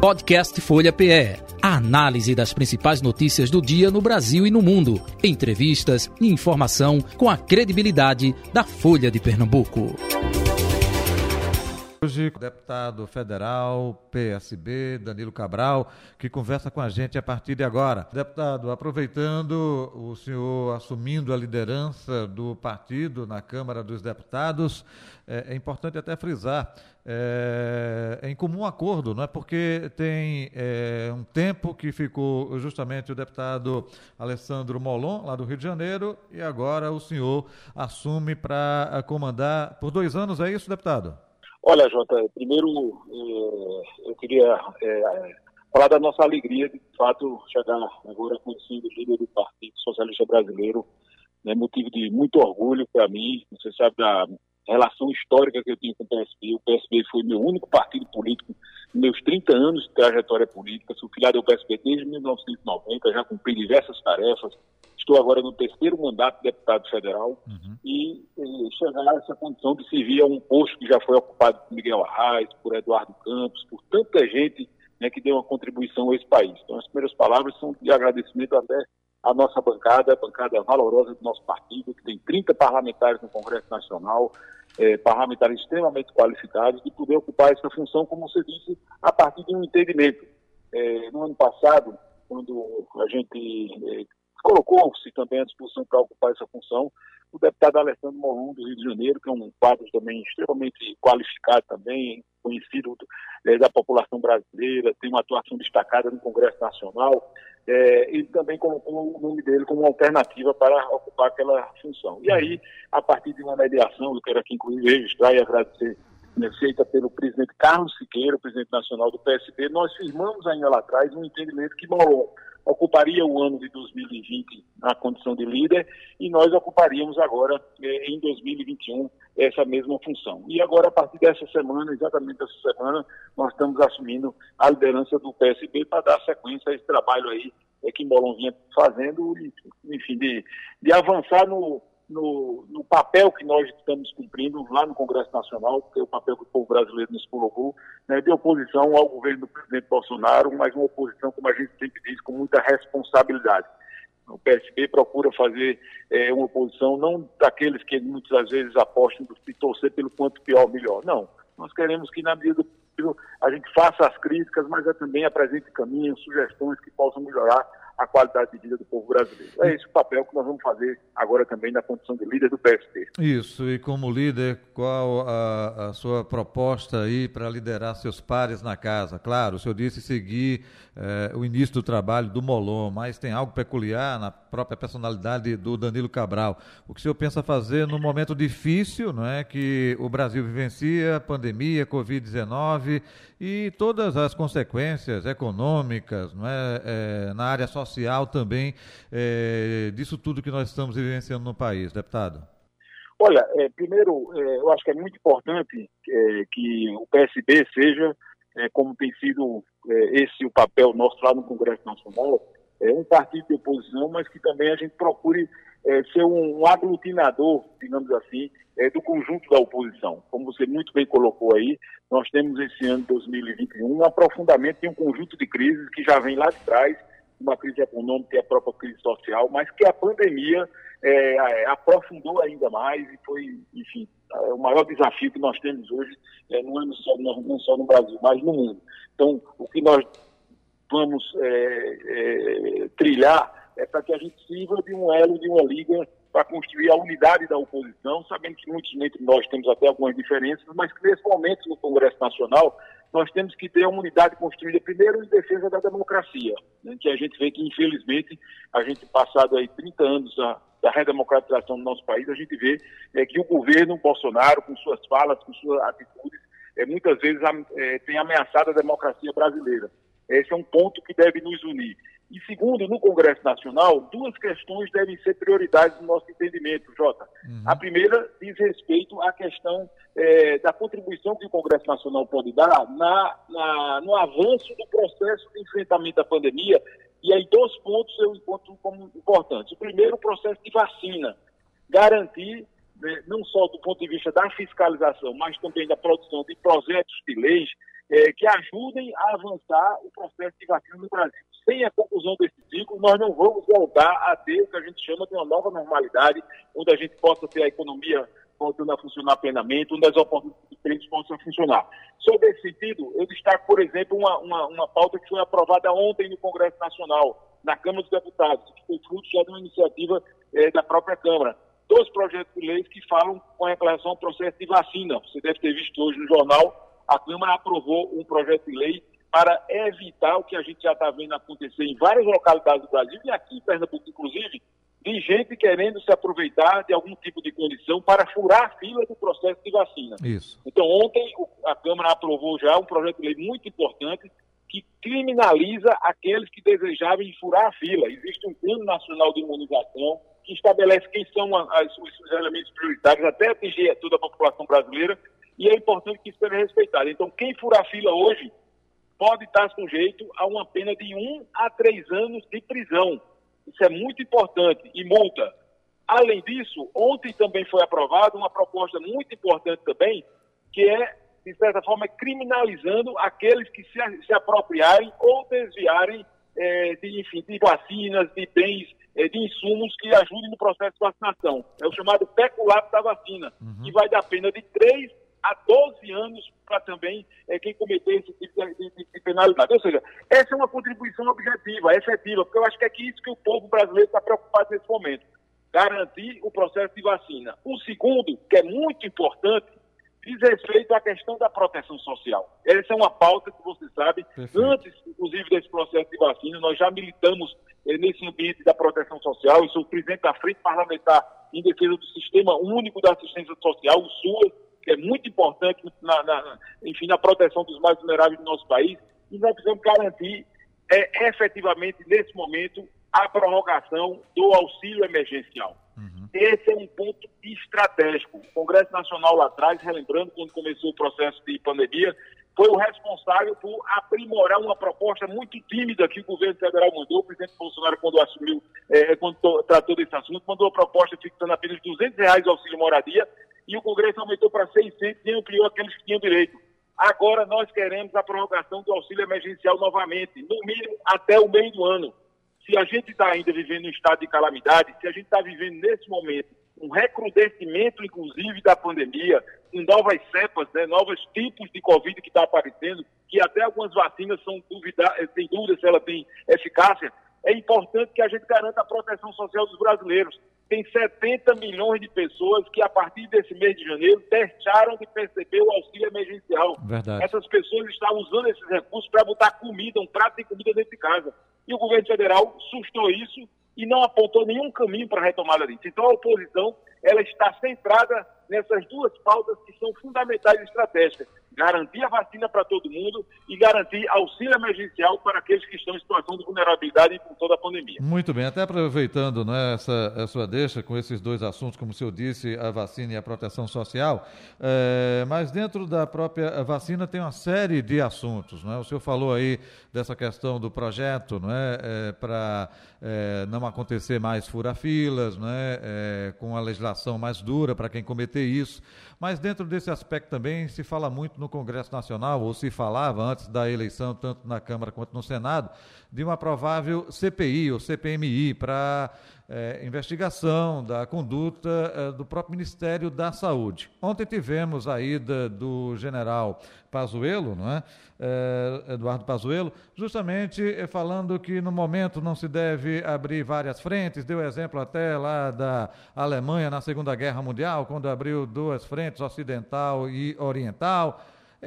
Podcast Folha PE. A análise das principais notícias do dia no Brasil e no mundo. Entrevistas e informação com a credibilidade da Folha de Pernambuco. Hoje, o deputado federal, PSB, Danilo Cabral, que conversa com a gente a partir de agora. Deputado, aproveitando o senhor assumindo a liderança do partido na Câmara dos Deputados, é importante até frisar, em comum acordo, não é? Porque tem um tempo que ficou justamente o deputado Alessandro Molon, lá do Rio de Janeiro, e agora o senhor assume para comandar por 2 anos, é isso, deputado? Olha, Jota, primeiro eu queria falar da nossa alegria de fato chegar agora conhecendo o líder do Partido Socialista Brasileiro, né, motivo de muito orgulho para mim. Você sabe da relação histórica que eu tenho com o PSB. O PSB foi meu único partido político nos meus 30 anos de trajetória política. Sou filiado ao PSB desde 1990, já cumpri diversas tarefas. Estou agora no 3º mandato de deputado federal e chegar a essa condição de servir a um posto que já foi ocupado por Miguel Arraes, por Eduardo Campos, por tanta gente, né, que deu uma contribuição a esse país. Então, as primeiras palavras são de agradecimento até à nossa bancada, a bancada valorosa do nosso partido, que tem 30 parlamentares no Congresso Nacional, parlamentares extremamente qualificados, de poder ocupar essa função, como você disse, a partir de um entendimento. No ano passado, quando a gente colocou-se também à disposição para ocupar essa função, o deputado Alessandro Molon, do Rio de Janeiro, que é um quadro também extremamente qualificado também, conhecido da população brasileira, tem uma atuação destacada no Congresso Nacional, ele também colocou o nome dele como alternativa para ocupar aquela função. E aí, a partir de uma mediação, eu quero aqui inclusive registrar e agradecer, feita pelo presidente Carlos Siqueira, o presidente nacional do PSB, nós firmamos ainda lá atrás um entendimento que Molon ocuparia o ano de 2020 na condição de líder e nós ocuparíamos agora, em 2021, essa mesma função. E agora, a partir dessa semana, exatamente essa semana, nós estamos assumindo a liderança do PSB para dar sequência a esse trabalho aí que Molon vinha fazendo, enfim, de avançar no papel que nós estamos cumprindo lá no Congresso Nacional, que é o papel que o povo brasileiro nos colocou, né, de oposição ao governo do presidente Bolsonaro, mas uma oposição, como a gente sempre diz, com muita responsabilidade. O PSB procura fazer uma oposição não daqueles que muitas vezes apostam de torcer pelo quanto pior, melhor. Não. Nós queremos que, na medida do possível, a gente faça as críticas, mas também apresente caminhos, sugestões que possam melhorar a qualidade de vida do povo brasileiro. É esse o papel que nós vamos fazer agora também na condição de líder do PSB. Isso, e como líder, qual a sua proposta aí para liderar seus pares na casa? Claro, o senhor disse seguir o início do trabalho do Molon, mas tem algo peculiar na própria personalidade do Danilo Cabral. O que o senhor pensa fazer num momento difícil, não é, que o Brasil vivencia, pandemia, Covid-19 e todas as consequências econômicas, não é, na área social também, disso tudo que nós estamos vivenciando no país, deputado? Olha, primeiro, eu acho que é muito importante que o PSB seja, como tem sido esse o papel nosso lá no Congresso Nacional, um partido de oposição, mas que também a gente procure ser um aglutinador, digamos assim, do conjunto da oposição. Como você muito bem colocou aí, nós temos esse ano de 2021 um aprofundamento de um conjunto de crises que já vem lá de trás, uma crise econômica e a própria crise social, mas que a pandemia aprofundou ainda mais e foi, enfim, o maior desafio que nós temos hoje, não só no Brasil, mas no mundo. Então, o que nós vamos trilhar é para que a gente sirva de um elo, de uma liga, para construir a unidade da oposição, sabendo que muitos entre nós temos até algumas diferenças, mas que nesse momento no Congresso Nacional nós temos que ter uma unidade construída primeiro em defesa da democracia, né, que a gente vê que infelizmente a gente passado aí 30 anos da redemocratização do nosso país, a gente vê que o governo Bolsonaro, com suas falas, com suas atitudes, muitas vezes tem ameaçado a democracia brasileira. Esse é um ponto que deve nos unir. E segundo, no Congresso Nacional, 2 questões devem ser prioridades no nosso entendimento, Jota. A primeira diz respeito à questão da contribuição que o Congresso Nacional pode dar no avanço do processo de enfrentamento da pandemia. E aí 2 pontos eu encontro como importantes. O primeiro, o processo de vacina. Garantir, não só do ponto de vista da fiscalização, mas também da produção de projetos de leis que ajudem a avançar o processo de vacina no Brasil. Sem a conclusão desse ciclo, nós não vamos voltar a ter o que a gente chama de uma nova normalidade, onde a gente possa ter a economia voltando a funcionar plenamente, onde as oportunidades possam funcionar. Sobre esse sentido, eu destaco, por exemplo, uma pauta que foi aprovada ontem no Congresso Nacional, na Câmara dos Deputados, que foi fruto já de uma iniciativa da própria Câmara. 2 projetos de lei que falam com relação ao processo de vacina. Você deve ter visto hoje no jornal, a Câmara aprovou um projeto de lei para evitar o que a gente já está vendo acontecer em várias localidades do Brasil, e aqui em Pernambuco, inclusive, de gente querendo se aproveitar de algum tipo de condição para furar a fila do processo de vacina. Isso. Então, ontem a Câmara aprovou já um projeto de lei muito importante que criminaliza aqueles que desejavam furar a fila. Existe um Plano Nacional de Imunização que estabelece quem são os elementos prioritários até atingir toda a população brasileira, e é importante que isso seja respeitado. Então, quem furar a fila hoje pode estar sujeito a uma pena de 1 a 3 anos de prisão. Isso é muito importante, e multa. Além disso, ontem também foi aprovada uma proposta muito importante também, que é, de certa forma, criminalizando aqueles que se apropriarem ou desviarem de vacinas, de bens, de insumos que ajudem no processo de vacinação. É o chamado peculato da vacina, que vai dar pena de 3 a 12 anos para também quem cometer esse tipo de penalidade. Ou seja, essa é uma contribuição objetiva, efetiva, porque eu acho que é isso que o povo brasileiro está preocupado nesse momento. Garantir o processo de vacina. O segundo, que é muito importante, diz respeito à questão da proteção social. Essa é uma pauta que você sabe, Perfeito. Antes, inclusive, desse processo de vacina, nós já militamos nesse ambiente da proteção social. Eu sou o presidente da Frente Parlamentar em defesa do Sistema Único da Assistência Social, o SUAS, que é muito importante na proteção dos mais vulneráveis do nosso país, e nós precisamos garantir efetivamente, nesse momento, a prorrogação do auxílio emergencial. Esse é um ponto estratégico. O Congresso Nacional lá atrás, relembrando, quando começou o processo de pandemia, foi o responsável por aprimorar uma proposta muito tímida que o governo federal mandou. O presidente Bolsonaro, quando assumiu, quando tratou desse assunto, mandou a proposta fixando apenas R$200 o auxílio moradia, e o Congresso aumentou para 600 e ampliou aqueles que tinham direito. Agora nós queremos a prorrogação do auxílio emergencial novamente, no mínimo até o meio do ano. Se a gente está ainda vivendo um estado de calamidade, se a gente está vivendo nesse momento um recrudescimento, inclusive, da pandemia, com novas cepas, novos tipos de Covid que está aparecendo, que até algumas vacinas tem dúvida se ela tem eficácia, é importante que a gente garanta a proteção social dos brasileiros. Tem 70 milhões de pessoas que, a partir desse mês de janeiro, deixaram de perceber o auxílio emergencial. Verdade. Essas pessoas estão usando esses recursos para botar comida, um prato de comida dentro de casa. E o governo federal sustou isso e não apontou nenhum caminho para a retomada disso. Então, a oposição ela está centrada nessas 2 pautas que são fundamentais e estratégicas. Garantir a vacina para todo mundo e garantir auxílio emergencial para aqueles que estão em situação de vulnerabilidade em função da pandemia. Muito bem, até aproveitando, né, a sua deixa com esses 2 assuntos, como o senhor disse, a vacina e a proteção social, mas dentro da própria vacina tem uma série de assuntos, né? O senhor falou aí dessa questão do projeto, né, para não acontecer mais fura-filas, né, com a legislação mais dura para quem cometer isso, mas dentro desse aspecto também se fala muito no Congresso Nacional, ou se falava antes da eleição, tanto na Câmara quanto no Senado, de uma provável CPI ou CPMI para investigação da conduta do próprio Ministério da Saúde. Ontem tivemos a ida do general Pazuello, não é? Eduardo Pazuello, justamente falando que no momento não se deve abrir várias frentes, deu exemplo até lá da Alemanha na Segunda Guerra Mundial, quando abriu 2 frentes, ocidental e oriental.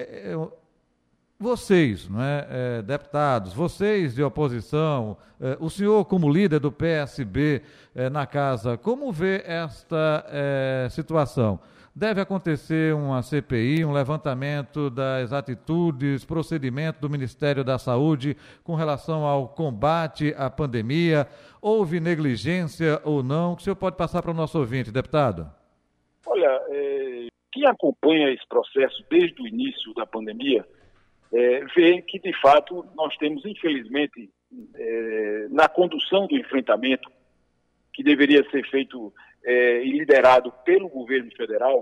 Vocês, não é, deputados, vocês de oposição, o senhor como líder do PSB na casa, como vê esta situação? Deve acontecer uma CPI, um levantamento das atitudes, procedimento do Ministério da Saúde com relação ao combate à pandemia? Houve negligência ou não? O que o senhor pode passar para o nosso ouvinte, deputado? Olha, quem acompanha esse processo desde o início da pandemia, vê que, de fato, nós temos, infelizmente, na condução do enfrentamento, que deveria ser feito e liderado pelo governo federal,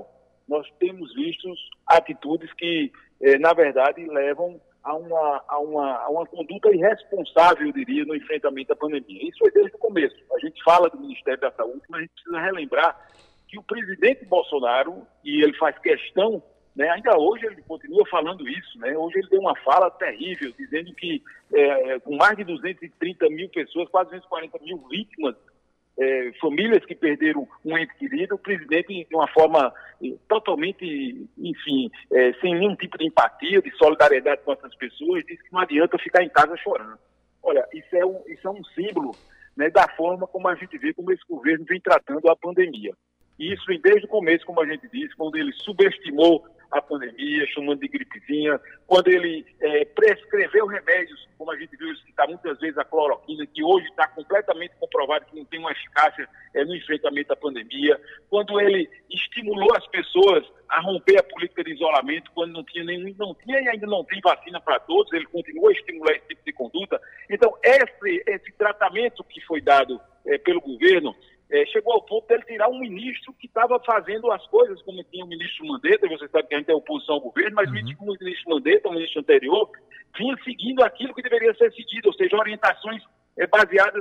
nós temos visto atitudes que, na verdade, levam a uma conduta irresponsável, eu diria, no enfrentamento à pandemia. Isso foi desde o começo. A gente fala do Ministério da Saúde, mas a gente precisa relembrar que o presidente Bolsonaro, e ele faz questão, né, ainda hoje ele continua falando isso, né, hoje ele deu uma fala terrível, dizendo que com mais de 230 mil pessoas, quase 240 mil vítimas, famílias que perderam um ente querido, o presidente, de uma forma totalmente, enfim, sem nenhum tipo de empatia, de solidariedade com essas pessoas, disse que não adianta ficar em casa chorando. Olha, isso é um símbolo, né, da forma como a gente vê como esse governo vem tratando a pandemia. E isso vem desde o começo, como a gente disse, quando ele subestimou a pandemia, chamando de gripezinha, quando ele prescreveu remédios, como a gente viu citar muitas vezes a cloroquina, que hoje está completamente comprovado que não tem uma eficácia no enfrentamento à pandemia, quando ele estimulou as pessoas a romper a política de isolamento, quando não tinha e ainda não tem vacina para todos, ele continua a estimular esse tipo de conduta. Então, esse tratamento que foi dado pelo governo, chegou ao ponto de ele tirar um ministro que estava fazendo as coisas, como tinha o ministro Mandetta, você sabe que a gente é oposição ao governo, mas o ministro Mandetta, o ministro anterior, vinha seguindo aquilo que deveria ser seguido, ou seja, orientações baseadas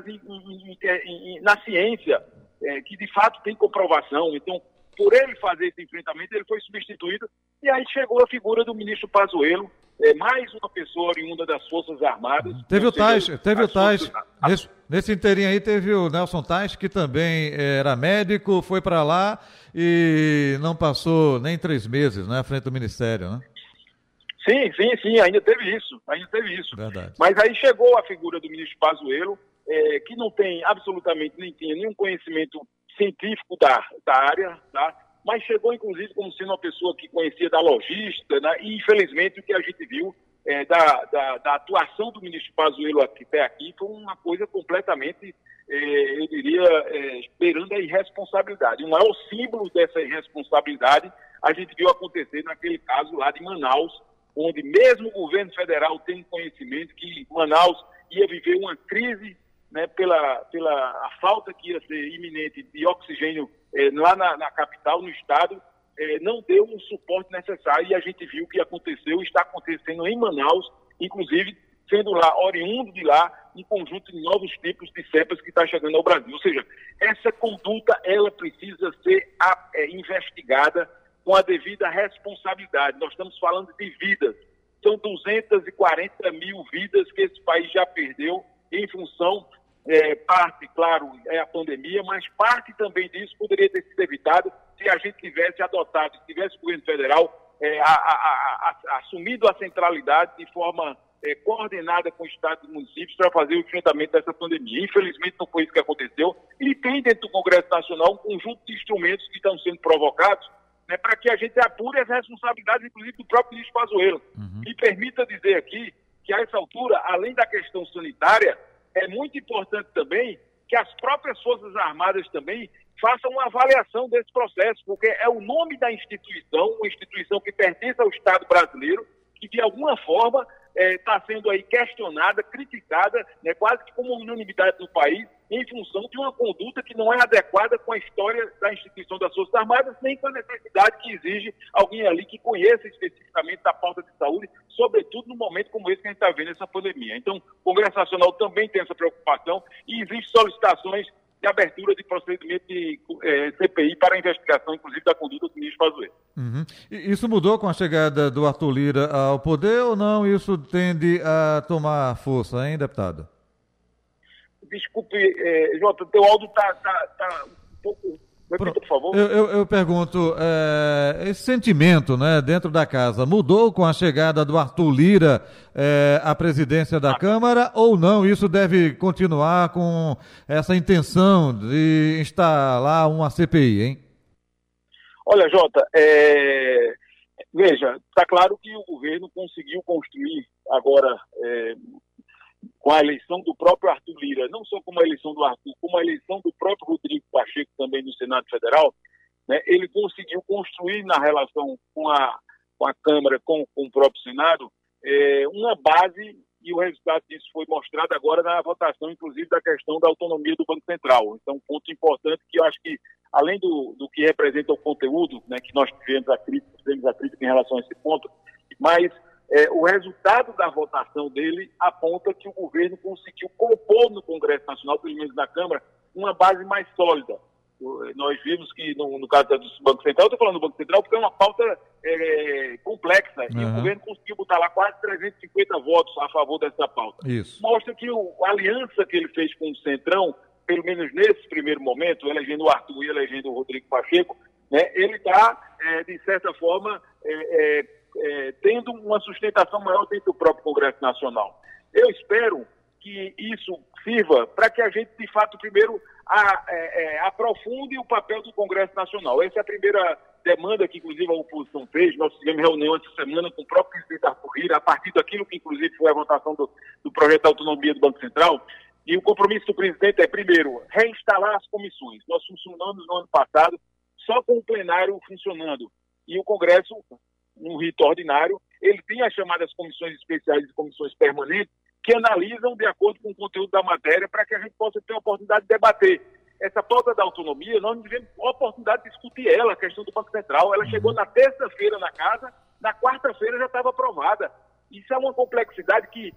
na ciência, que de fato tem comprovação. Então, por ele fazer esse enfrentamento, ele foi substituído, e aí chegou a figura do ministro Pazuello, mais uma pessoa oriunda das Forças Armadas. Teve o Tais, nesse inteirinho aí teve o Nelson Tais, que também era médico, foi para lá e não passou nem 3 meses, né, à frente do Ministério, né? Sim, ainda teve isso. Verdade. Mas aí chegou a figura do ministro Pazuello, que não tem absolutamente, nem tinha nenhum conhecimento científico da área, tá? Mas chegou, inclusive, como sendo uma pessoa que conhecia da logística, né? E, infelizmente, o que a gente viu da atuação do ministro Pazuello até aqui foi uma coisa completamente, eu diria, beirando a irresponsabilidade. O maior símbolo dessa irresponsabilidade a gente viu acontecer naquele caso lá de Manaus, onde mesmo o governo federal tem conhecimento que Manaus ia viver uma crise, né, pela a falta que ia ser iminente de oxigênio lá na capital, no estado, não deu um suporte necessário, e a gente viu o que aconteceu, está acontecendo em Manaus, inclusive sendo lá, oriundo de lá, um conjunto de novos tipos de cepas que está chegando ao Brasil. Ou seja, essa conduta, ela precisa ser investigada com a devida responsabilidade. Nós estamos falando de vidas. São 240 mil vidas que esse país já perdeu em função, parte, claro, é a pandemia, mas parte também disso poderia ter sido evitado se a gente tivesse adotado, se tivesse o governo federal assumido a centralidade de forma coordenada com o Estado e municípios para fazer o enfrentamento dessa pandemia. Infelizmente não foi isso que aconteceu, e tem dentro do Congresso Nacional um conjunto de instrumentos que estão sendo provocados, né, para que a gente apure as responsabilidades, inclusive do próprio ministro Pazuello. Me permita dizer aqui que, a essa altura, além da questão sanitária, é muito importante também que as próprias Forças Armadas também façam uma avaliação desse processo, porque é o nome da instituição, uma instituição que pertence ao Estado brasileiro, que de alguma forma está sendo aí questionada, criticada, né, quase que como unanimidade no país, em função de uma conduta que não é adequada com a história da instituição das Forças Armadas, nem com a necessidade que exige alguém ali que conheça especificamente da pauta de saúde, sobretudo num momento como esse que a gente está vendo, essa pandemia. Então, o Congresso Nacional também tem essa preocupação, e existem solicitações de abertura de procedimento de CPI para a investigação, inclusive, da conduta do ministro Pazuello. Isso mudou com a chegada do Arthur Lira ao poder ou não? Isso tende a tomar força, hein, deputado? Desculpe, Jota, teu áudio está um pouco... Repita, por favor. Eu pergunto, esse sentimento, né, dentro da casa mudou com a chegada do Arthur Lira à presidência da Câmara ou não? Isso deve continuar com essa intenção de instalar uma CPI, hein? Olha, Jota, veja, está claro que o governo conseguiu construir agora, com a eleição do próprio Arthur Lira, não só como a eleição do Arthur, como a eleição do próprio Rodrigo Pacheco também no Senado Federal, né, ele conseguiu construir na relação com a Câmara, com o próprio Senado, uma base, e o resultado disso foi mostrado agora na votação, inclusive, da questão da autonomia do Banco Central. Então, um ponto importante que eu acho que além do que representa o conteúdo, né, que nós fizemos a crítica em relação a esse ponto, mas o resultado da votação dele aponta que o governo conseguiu compor no Congresso Nacional, pelo menos na Câmara, uma base mais sólida. Nós vimos que, no caso do Banco Central, eu estou falando do Banco Central porque é uma pauta complexa, e o governo conseguiu botar lá quase 350 votos a favor dessa pauta. Isso mostra que a aliança que ele fez com o Centrão, pelo menos nesse primeiro momento, elegendo o Arthur e elegendo o Rodrigo Pacheco, né, ele está, de certa forma, tendo uma sustentação maior dentro do próprio Congresso Nacional. Eu espero que isso sirva para que a gente, de fato, primeiro aprofunde o papel do Congresso Nacional. Essa é a primeira demanda que, inclusive, a oposição fez. Nós tivemos reunião essa semana com o próprio presidente Arthur Lira, a partir daquilo que, inclusive, foi a votação do projeto de autonomia do Banco Central. E o compromisso do presidente é, primeiro, reinstalar as comissões. Nós funcionamos no ano passado só com o plenário funcionando. E o Congresso, no rito ordinário, ele tem as chamadas comissões especiais e comissões permanentes que analisam de acordo com o conteúdo da matéria para que a gente possa ter a oportunidade de debater. Essa pauta da autonomia, nós não tivemos a oportunidade de discutir ela, a questão do Banco Central. Ela chegou na terça-feira na casa, na quarta-feira já estava aprovada. Isso é uma complexidade que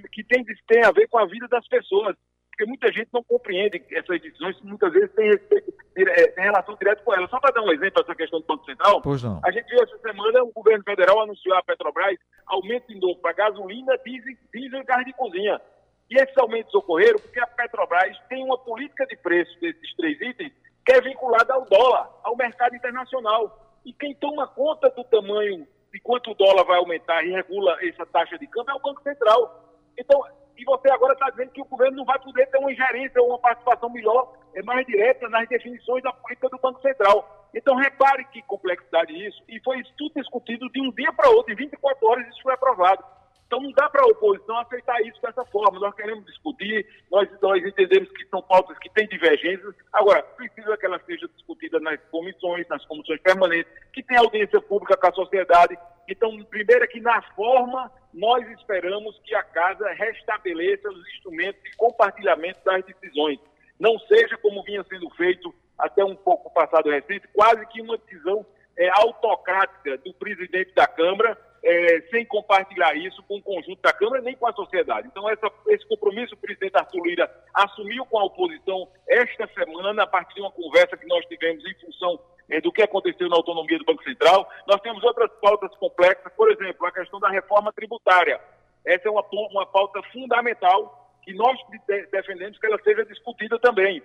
tem a ver com a vida das pessoas, porque muita gente não compreende essas decisões, muitas vezes tem relação direta com elas. Só para dar um exemplo dessa questão do Banco Central, a gente viu essa semana o governo federal anunciou à Petrobras aumento de novo para gasolina, diesel e gás de cozinha. E esses aumentos ocorreram porque a Petrobras tem uma política de preço desses três itens que é vinculada ao dólar, ao mercado internacional. E quem toma conta do tamanho de quanto o dólar vai aumentar e regula essa taxa de câmbio é o Banco Central. Então, e você agora está dizendo que o governo não vai poder ter uma ingerência ou uma participação melhor, mais direta nas definições da política do Banco Central. Então, repare que complexidade isso, e foi isso tudo discutido de um dia para outro, em 24 horas isso foi aprovado. Então, não dá para a oposição aceitar isso dessa forma. Nós queremos discutir, nós entendemos que são pautas que têm divergências. Agora, precisa que ela seja discutida nas comissões permanentes, que tem audiência pública com a sociedade. Então, primeiro é que na forma, nós esperamos que a Casa restabeleça os instrumentos de compartilhamento das decisões. Não seja como vinha sendo feito até um pouco passado recente, quase que uma decisão autocrática do presidente da Câmara, sem compartilhar isso com o conjunto da Câmara nem com a sociedade. Então, esse compromisso o presidente Arthur Lira assumiu com a oposição esta semana, a partir de uma conversa que nós tivemos em função do que aconteceu na autonomia do Banco Central. Nós temos outras pautas complexas, por exemplo, a questão da reforma tributária. Essa é uma pauta fundamental que nós defendemos que ela seja discutida também.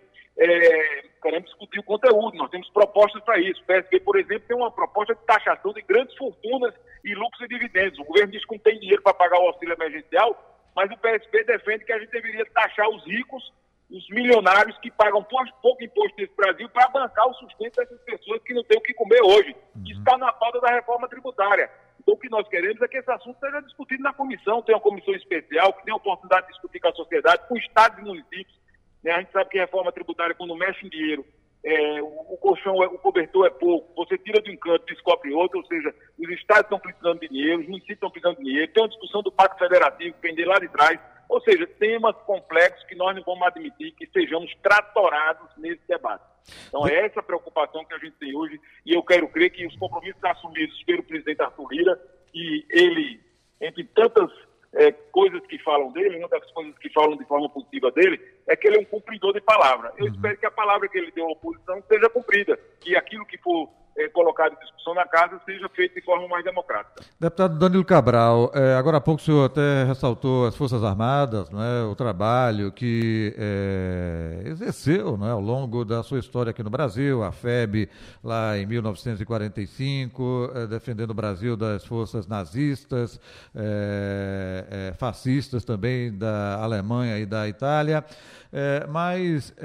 Queremos discutir o conteúdo, nós temos propostas para isso. O PSB, por exemplo, tem uma proposta de taxação de grandes fortunas e lucros e dividendos. O governo diz que não tem dinheiro para pagar o auxílio emergencial, mas o PSB defende que a gente deveria taxar os ricos, os milionários que pagam pouco imposto nesse Brasil para bancar o sustento dessas pessoas que não têm o que comer hoje. Isso está na pauta da reforma tributária. Então, o que nós queremos é que esse assunto seja discutido na comissão, tem uma comissão especial que tem a oportunidade de discutir com a sociedade, com estados e municípios. A gente sabe que a reforma tributária, quando mexe em dinheiro, o colchão, o cobertor é pouco, você tira de um canto e descobre outro, ou seja, os estados estão precisando de dinheiro, os municípios estão precisando de dinheiro, tem uma discussão do Pacto Federativo, que vem de lá de trás, ou seja, temas complexos que nós não vamos admitir que sejamos tratorados nesse debate. Então, é essa a preocupação que a gente tem hoje, e eu quero crer que os compromissos assumidos pelo presidente Arthur Lira, e ele, entre tantas coisas que falam dele, uma das coisas que falam de forma positiva dele, é que ele é um cumpridor de palavra. Eu espero que a palavra que ele deu à oposição seja cumprida, que aquilo que for colocado em discussão na casa seja feito de forma mais democrática. Deputado Danilo Cabral, agora há pouco o senhor até ressaltou as Forças Armadas, né, o trabalho que exerceu, né, ao longo da sua história aqui no Brasil, a FEB lá em 1945, defendendo o Brasil das forças nazistas, fascistas também da Alemanha e da Itália, mas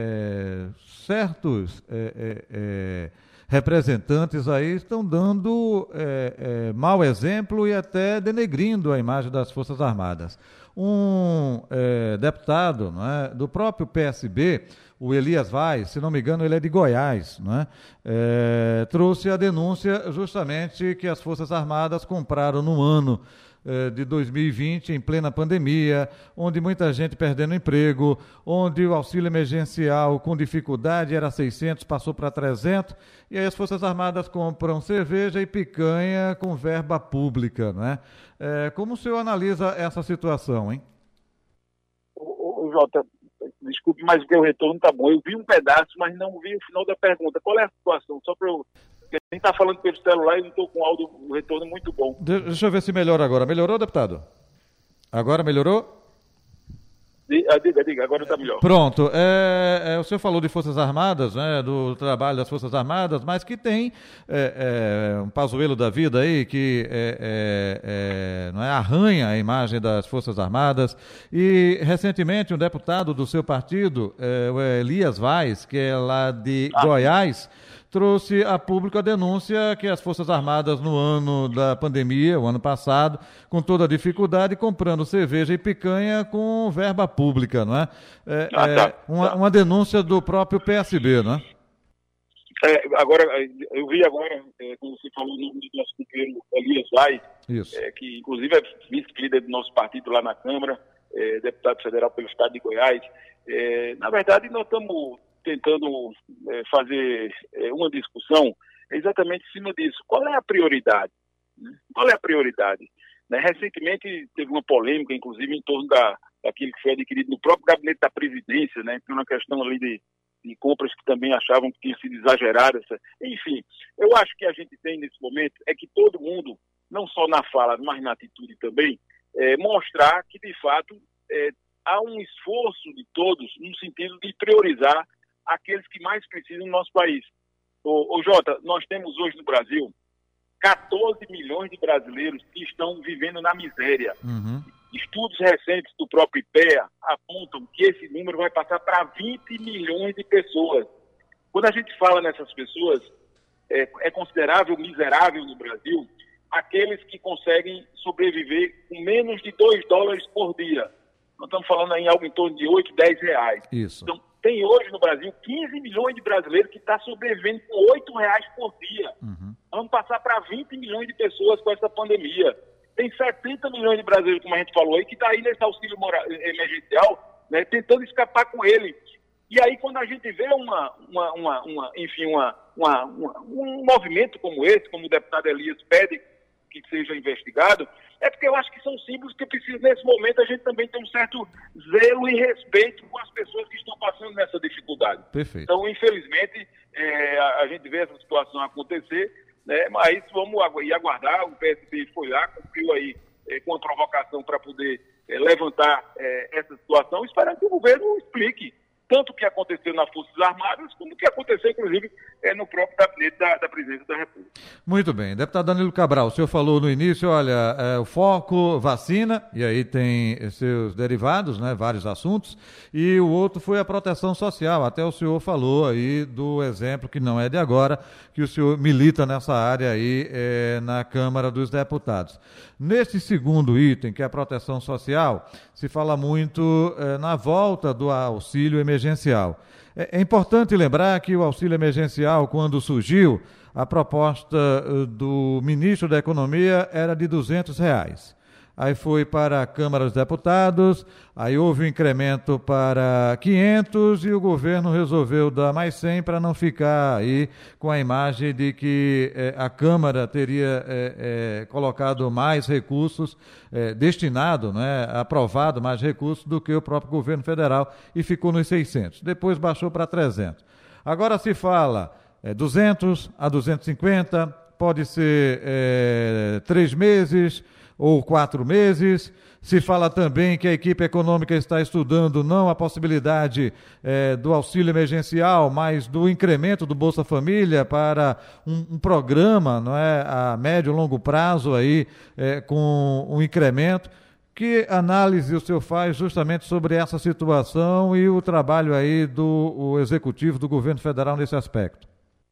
certos representantes aí estão dando mau exemplo e até denegrindo a imagem das Forças Armadas. Um deputado, não é, do próprio PSB, o Elias Vaz, se não me engano, ele é de Goiás, né? Trouxe a denúncia justamente que as Forças Armadas compraram no ano de 2020, em plena pandemia, onde muita gente perdendo emprego, onde o auxílio emergencial com dificuldade era 600, passou para 300, e aí as Forças Armadas compram cerveja e picanha com verba pública, né? Como o senhor analisa essa situação, hein? Jota, desculpe, mas o meu retorno está bom. Eu vi um pedaço, mas não vi o final da pergunta. Qual é a situação? Só para eu... A gente está falando pelo celular e não estou com áudio, o retorno muito bom. Deixa eu ver se melhora agora. Melhorou, deputado? Agora melhorou? Diga, agora está melhor. Pronto. O senhor falou de Forças Armadas, né, do trabalho das Forças Armadas, mas que tem um Pazuello da vida aí que não arranha a imagem das Forças Armadas. E, recentemente, um deputado do seu partido, o Elias Vaz, que é lá de Goiás, trouxe a público a denúncia que as Forças Armadas, no ano da pandemia, o ano passado, com toda a dificuldade, comprando cerveja e picanha com verba pública, não é? Uma denúncia do próprio PSB, não é? Agora, eu vi agora, quando você falou o nome do nosso companheiro Elias Vaz, que inclusive é vice-líder do nosso partido lá na Câmara, deputado federal pelo estado de Goiás. Na verdade, nós estamos tentando fazer uma discussão exatamente em cima disso. Qual é a prioridade? Qual é a prioridade? Recentemente teve uma polêmica, inclusive, em torno daquilo que foi adquirido no próprio gabinete da presidência, né? Tem uma questão ali de compras que também achavam que tinham sido exageradas. Enfim, eu acho que a gente tem nesse momento é que todo mundo, não só na fala, mas na atitude também, mostrar que, de fato, há um esforço de todos no sentido de priorizar aqueles que mais precisam no nosso país. Jota, nós temos hoje no Brasil 14 milhões de brasileiros que estão vivendo na miséria. Uhum. Estudos recentes do próprio IPEA apontam que esse número vai passar para 20 milhões de pessoas. Quando a gente fala nessas pessoas, é considerável miserável no Brasil aqueles que conseguem sobreviver com menos de $2 por dia. Nós estamos falando aí em algo em torno de 8, 10 reais. Isso. Então, tem hoje no Brasil 15 milhões de brasileiros que estão sobrevivendo com 8 reais por dia. Uhum. Vamos passar para 20 milhões de pessoas com essa pandemia. Tem 70 milhões de brasileiros, como a gente falou aí, que está aí nesse auxílio emergencial, né, tentando escapar com ele. E aí, quando a gente vê um movimento como esse, como o deputado Elias pede que seja investigado, é porque eu acho que são símbolos que precisa, nesse momento, a gente também ter um certo zelo e respeito com as pessoas que estão passando nessa dificuldade. Perfeito. Então, infelizmente, a gente vê essa situação acontecer, né, mas vamos aguardar. O PSB foi lá, cumpriu aí com a provocação para poder levantar essa situação, esperando que o governo explique tanto o que aconteceu nas Forças Armadas, como o que aconteceu, inclusive, no próprio gabinete da Presidência da República. Muito bem. Deputado Danilo Cabral, o senhor falou no início, olha, o foco vacina, e aí tem seus derivados, né, vários assuntos, e o outro foi a proteção social. Até o senhor falou aí do exemplo, que não é de agora, que o senhor milita nessa área aí na Câmara dos Deputados. Nesse segundo item, que é a proteção social, se fala muito na volta do auxílio emergencial. É importante lembrar que o auxílio emergencial, quando surgiu, a proposta do ministro da Economia era de R$200. Aí foi para a Câmara dos Deputados, aí houve um incremento para 500 e o governo resolveu dar mais 100 para não ficar aí com a imagem de que a Câmara teria colocado mais recursos, destinado, né, aprovado mais recursos do que o próprio governo federal e ficou nos 600. Depois baixou para 300. Agora se fala 200 a 250, pode ser 3 meses ou 4 meses. Se fala também que a equipe econômica está estudando não a possibilidade do auxílio emergencial, mas do incremento do Bolsa Família para um programa, não é, a médio e longo prazo aí, com um incremento. Que análise o senhor faz justamente sobre essa situação e o trabalho aí do Executivo, do Governo Federal nesse aspecto?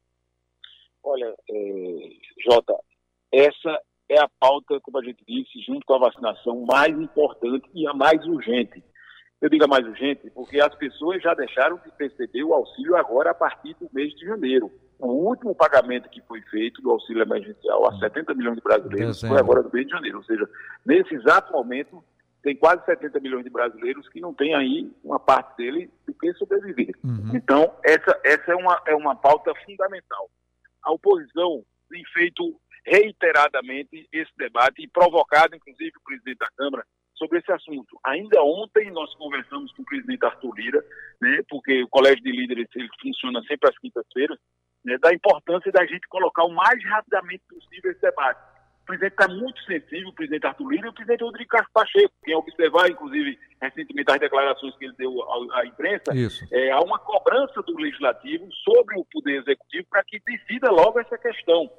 Olha, Jota, essa é a pauta, como a gente disse, junto com a vacinação, mais importante e a mais urgente. Eu digo a mais urgente porque as pessoas já deixaram de perceber o auxílio agora a partir do mês de janeiro. O último pagamento que foi feito do auxílio emergencial a 70 milhões de brasileiros foi agora no mês de janeiro. Ou seja, nesse exato momento, tem quase 70 milhões de brasileiros que não têm aí uma parte dele do que sobreviver. Então, essa é uma pauta fundamental. A oposição tem feito reiteradamente esse debate e provocado, inclusive, o presidente da Câmara sobre esse assunto. Ainda ontem nós conversamos com o presidente Arthur Lira, né, porque o Colégio de Líderes ele funciona sempre às quintas-feiras, né, da importância da gente colocar o mais rapidamente possível esse debate. O presidente está muito sensível, o presidente Arthur Lira e o presidente Rodrigo Castro Pacheco. Quem observar, inclusive, recentemente as declarações que ele deu à imprensa, há uma cobrança do Legislativo sobre o Poder Executivo para que decida logo essa questão.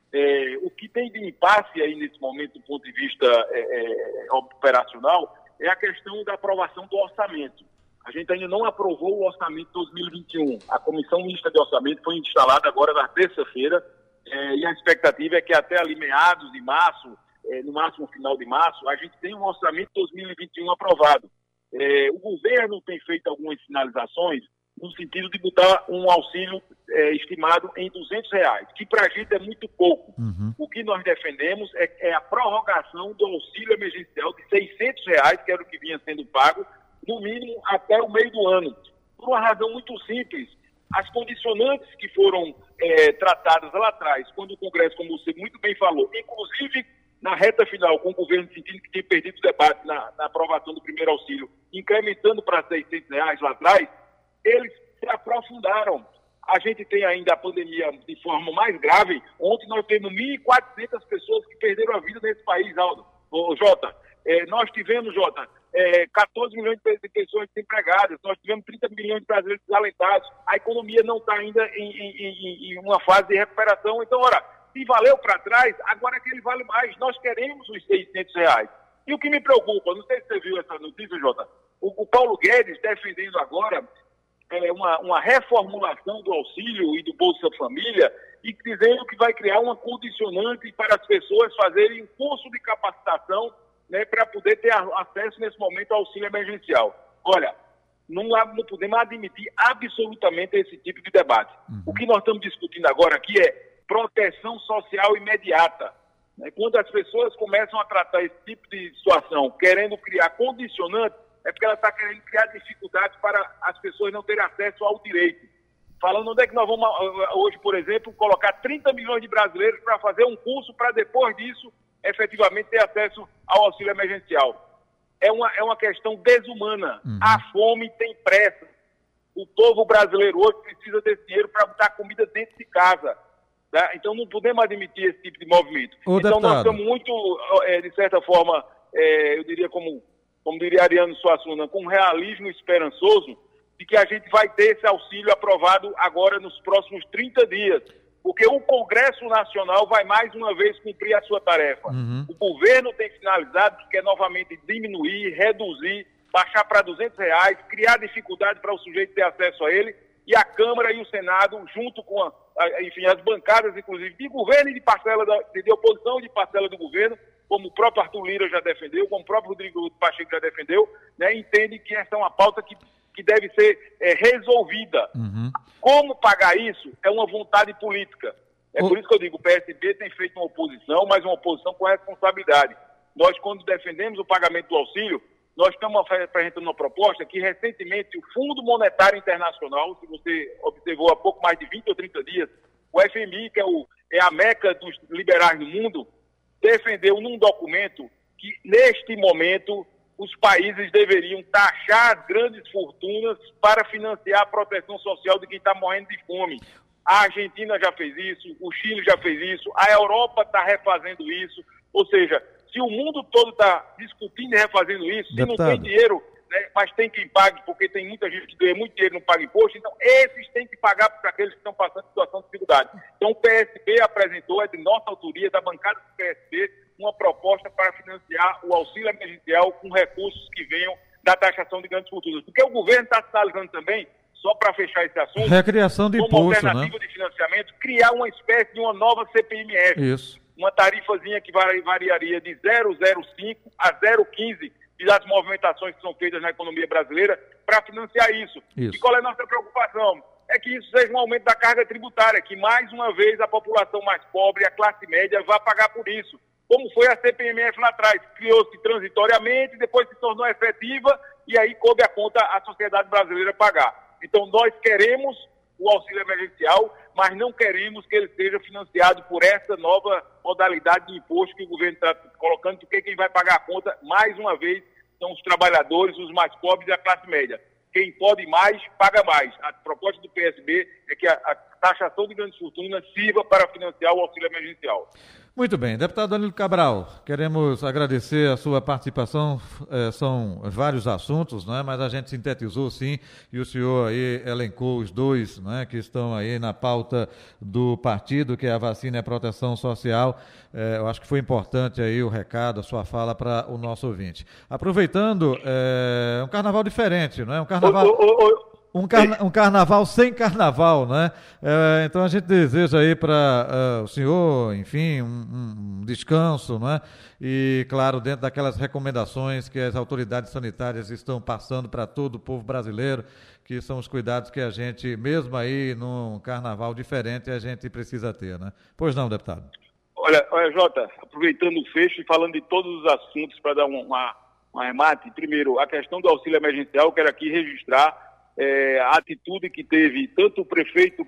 O que tem de impasse aí nesse momento, do ponto de vista operacional, é a questão da aprovação do orçamento. A gente ainda não aprovou o orçamento de 2021. A Comissão Mista de Orçamento foi instalada agora na terça-feira, e a expectativa é que até ali meados de março, no máximo final de março, a gente tenha um orçamento de 2021 aprovado. O governo tem feito algumas sinalizações no sentido de botar um auxílio estimado em R$200, que para a gente é muito pouco. O que nós defendemos é a prorrogação do auxílio emergencial de R$600, que era o que vinha sendo pago, no mínimo até o meio do ano. Por uma razão muito simples, as condicionantes que foram tratadas lá atrás, quando o Congresso, como você muito bem falou, inclusive na reta final, com o governo sentindo que tinha perdido o debate na aprovação do primeiro auxílio, incrementando para R$600 lá atrás, eles se aprofundaram. A gente tem ainda a pandemia de forma mais grave. Ontem nós tivemos 1.400 pessoas que perderam a vida nesse país, Aldo. Jota, nós tivemos, 14 milhões de pessoas desempregadas, nós tivemos 30 milhões de brasileiros desalentados. A economia não está ainda em uma fase de recuperação. Então, se valeu para trás, agora que ele vale mais. Nós queremos os R$600. E o que me preocupa, não sei se você viu essa notícia, Jota, o Paulo Guedes defendendo agora uma reformulação do auxílio e do Bolsa Família e dizendo que vai criar uma condicionante para as pessoas fazerem um curso de capacitação, né, para poder ter acesso nesse momento ao auxílio emergencial. Olha, não podemos admitir absolutamente esse tipo de debate. O que nós estamos discutindo agora aqui é proteção social imediata. Quando as pessoas começam a tratar esse tipo de situação querendo criar condicionantes, é porque ela está querendo criar dificuldades para as pessoas não terem acesso ao direito. Falando onde é que nós vamos hoje, por exemplo, colocar 30 milhões de brasileiros para fazer um curso para depois disso, efetivamente, ter acesso ao auxílio emergencial. É uma questão desumana. A fome tem pressa. O povo brasileiro hoje precisa desse dinheiro para botar comida dentro de casa. Tá? Então não podemos admitir esse tipo de movimento. Então nós estamos muito, de certa forma, eu diria como diria Ariano Suassuna, com realismo esperançoso de que a gente vai ter esse auxílio aprovado agora nos próximos 30 dias, porque o Congresso Nacional vai mais uma vez cumprir a sua tarefa. O governo tem sinalizado que quer novamente diminuir, reduzir, baixar para R$200, criar dificuldade para o sujeito ter acesso a ele, e a Câmara e o Senado, junto com as bancadas, inclusive, de governo e de parcela de oposição e de parcela do governo, como o próprio Arthur Lira já defendeu, como o próprio Rodrigo Pacheco já defendeu, né, entende que essa é uma pauta que deve ser resolvida. Como pagar isso é uma vontade política. Por isso que eu digo, o PSB tem feito uma oposição, mas uma oposição com responsabilidade. Nós, quando defendemos o pagamento do auxílio, nós estamos apresentando uma proposta que, recentemente, o Fundo Monetário Internacional, se você observou há pouco mais de 20 ou 30 dias, o FMI, que é a meca dos liberais no mundo, defendeu num documento que, neste momento, os países deveriam taxar as grandes fortunas para financiar a proteção social de quem está morrendo de fome. A Argentina já fez isso, o Chile já fez isso, a Europa está refazendo isso. Ou seja, se o mundo todo está discutindo e refazendo isso, se não tem dinheiro, né, mas tem quem pague, porque tem muita gente que ganha muito dinheiro e não paga imposto, então esses têm que pagar para aqueles que estão passando situação de dificuldade. Então o PSB apresentou, de nossa autoria, da bancada do PSB, uma proposta para financiar o auxílio emergencial com recursos que venham da taxação de grandes fortunas. Porque o governo está sinalizando também, só para fechar esse assunto, recriação de como imposto, alternativa de financiamento, criar uma espécie de uma nova CPMF. Isso. Uma tarifazinha que variaria de 0,05 a 0,15 e das movimentações que são feitas na economia brasileira para financiar isso. E qual é a nossa preocupação? É que isso seja um aumento da carga tributária, que mais uma vez a população mais pobre, a classe média, vá pagar por isso. Como foi a CPMF lá atrás, criou-se transitoriamente, depois se tornou efetiva e aí coube a conta à sociedade brasileira pagar. Então nós queremos o auxílio emergencial, mas não queremos que ele seja financiado por essa nova modalidade de imposto que o governo está colocando, porque quem vai pagar a conta, mais uma vez, são os trabalhadores, os mais pobres e a classe média. Quem pode mais, paga mais. A proposta do PSB é que a taxação de grandes fortunas sirva para financiar o auxílio emergencial. Muito bem. Deputado Danilo Cabral, queremos agradecer a sua participação. São vários assuntos, né? Mas a gente sintetizou, sim, e o senhor aí elencou os dois, né, que estão aí na pauta do partido, que é a vacina e a proteção social. Eu acho que foi importante aí o recado, a sua fala para o nosso ouvinte. Aproveitando, um carnaval diferente, não é? Um carnaval... Um carnaval sem carnaval, né? Então a gente deseja aí para o senhor, enfim, um descanso, né? E, claro, dentro daquelas recomendações que as autoridades sanitárias estão passando para todo o povo brasileiro, que são os cuidados que a gente, mesmo aí num carnaval diferente, a gente precisa ter, né? Pois não, deputado? Olha, Jota, aproveitando o fecho e falando de todos os assuntos para dar um remate, primeiro, a questão do auxílio emergencial, eu quero aqui registrar a atitude que teve tanto o prefeito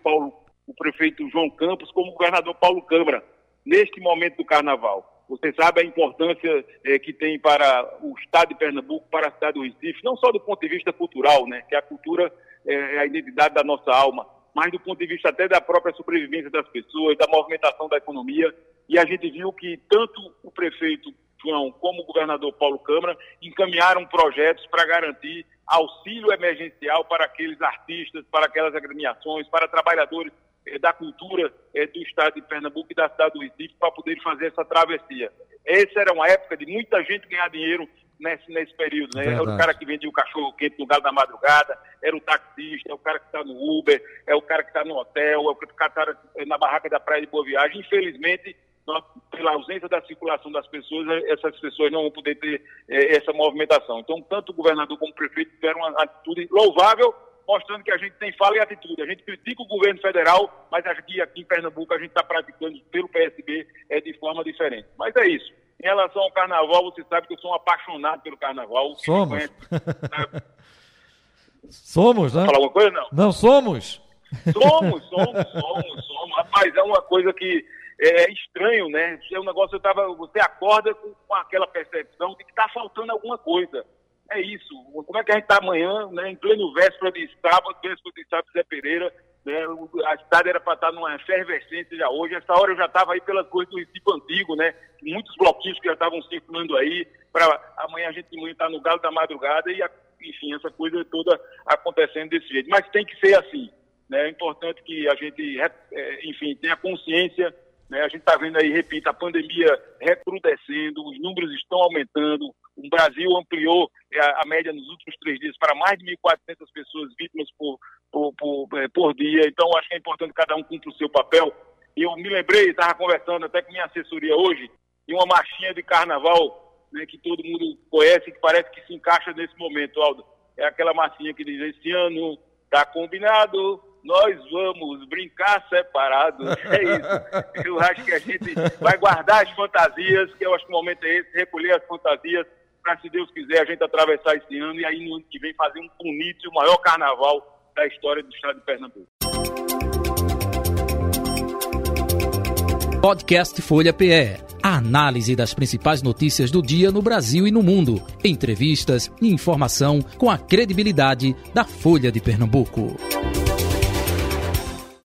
João Campos como o governador Paulo Câmara neste momento do carnaval. Você sabe a importância que tem para o estado de Pernambuco, para a cidade do Recife, não só do ponto de vista cultural, né, que a cultura é a identidade da nossa alma, mas do ponto de vista até da própria sobrevivência das pessoas, da movimentação da economia. E a gente viu que tanto o prefeito João como o governador Paulo Câmara encaminharam projetos para garantir auxílio emergencial para aqueles artistas, para aquelas agremiações, para trabalhadores da cultura do estado de Pernambuco e da cidade do Recife, para poderem fazer essa travessia. Essa era uma época de muita gente ganhar dinheiro nesse período, né? Era o cara que vendia o cachorro-quente no galo da madrugada, era o taxista, é o cara que está no Uber, é o cara que está no hotel, é o cara que está na barraca da Praia de Boa Viagem. Infelizmente, pela ausência da circulação das pessoas, essas pessoas não vão poder ter essa movimentação. Então, tanto o governador como o prefeito tiveram uma atitude louvável, mostrando que a gente tem fala e atitude. A gente critica o governo federal, mas aqui em Pernambuco a gente está praticando pelo PSB de forma diferente. Mas é isso. Em relação ao carnaval, você sabe que eu sou um apaixonado pelo carnaval. Somos. Somos, né? Falar alguma coisa, não? Não, somos. Somos. Rapaz, é uma coisa que é estranho, né? É um negócio, você acorda com aquela percepção de que está faltando alguma coisa. É isso. Como é que a gente está amanhã, né, em pleno véspera de sábado Zé Pereira, né? A cidade era para estar numa efervescência já hoje. Essa hora eu já estava aí pelas coisas do Recife Antigo, né? Muitos bloquinhos que já estavam circulando aí, para amanhã a gente estar no galo da madrugada e, enfim, essa coisa toda acontecendo desse jeito. Mas tem que ser assim, né? É importante que a gente, enfim, tenha consciência, né? A gente está vendo aí, repito, a pandemia recrudescendo, os números estão aumentando. O Brasil ampliou a média nos últimos 3 dias para mais de 1.400 pessoas vítimas por dia. Então, acho que é importante que cada um cumpra o seu papel. E eu me lembrei, estava conversando até com minha assessoria hoje, de uma marchinha de carnaval, né, que todo mundo conhece, que parece que se encaixa nesse momento, Aldo. É aquela marchinha que diz: esse ano está combinado, nós vamos brincar separados. É isso. Eu acho que a gente vai guardar as fantasias, que eu acho que o momento é esse, recolher as fantasias, para, se Deus quiser, a gente atravessar esse ano e aí no ano que vem fazer um bonito e o maior carnaval da história do estado de Pernambuco. Podcast Folha PE. A análise das principais notícias do dia no Brasil e no mundo. Entrevistas e informação com a credibilidade da Folha de Pernambuco.